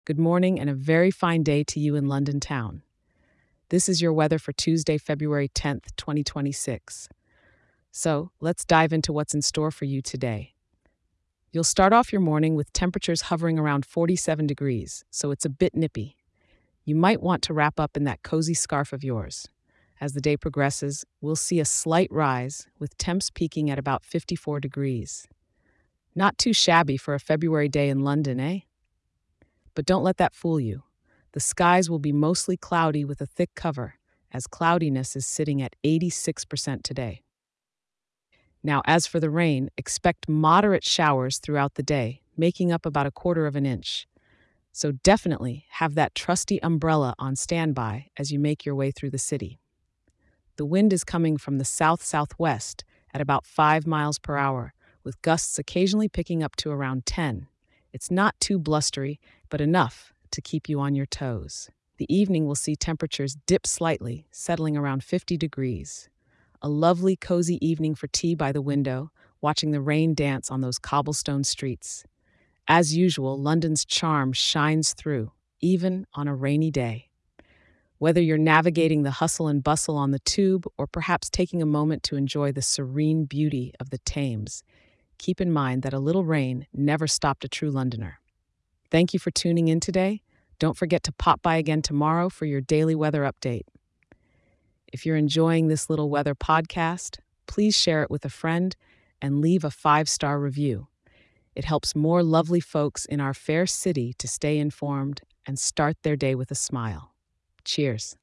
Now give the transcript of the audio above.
Good morning and a very fine day to you in London town. This is your weather for Tuesday, February 10th, 2026. So let's dive into what's in store for you today. You'll start off your morning with temperatures hovering around 47 degrees, so it's a bit nippy. You might want to wrap up in that cozy scarf of yours. As the day progresses, we'll see a slight rise, with temps peaking at about 54 degrees. Not too shabby for a February day in London, eh? But don't let that fool you. The skies will be mostly cloudy with a thick cover, as cloudiness is sitting at 86% today. Now, as for the rain, expect moderate showers throughout the day, making up about a quarter of an inch. So definitely have that trusty umbrella on standby as you make your way through the city. The wind is coming from the south-southwest at about 5 miles per hour, with gusts occasionally picking up to around 10. It's not too blustery, but enough to keep you on your toes. The evening will see temperatures dip slightly, settling around 50 degrees. A lovely, cozy evening for tea by the window, watching the rain dance on those cobblestone streets. As usual, London's charm shines through, even on a rainy day. Whether you're navigating the hustle and bustle on the tube or perhaps taking a moment to enjoy the serene beauty of the Thames, keep in mind that a little rain never stopped a true Londoner. Thank you for tuning in today. Don't forget to pop by again tomorrow for your daily weather update. If you're enjoying this little weather podcast, please share it with a friend and leave a 5-star review. It helps more lovely folks in our fair city to stay informed and start their day with a smile. Cheers.